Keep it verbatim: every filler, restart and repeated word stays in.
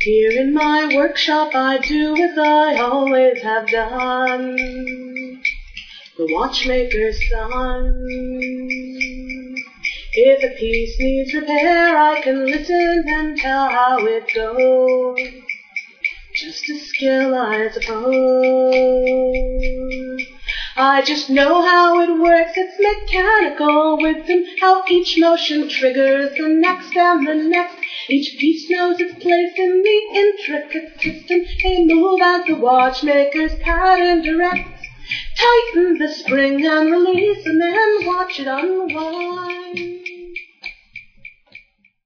Here in my workshop I do as I always have done, the watchmaker's son. If a piece needs repair, I can listen and tell how it goes. Just a skill, I suppose. I just know how it works, it's mechanical wisdom, how each motion triggers the next and the next. Each piece knows its place in the intricate system. A move as the watchmaker's pattern directs. Tighten the spring and release and then watch it unwind.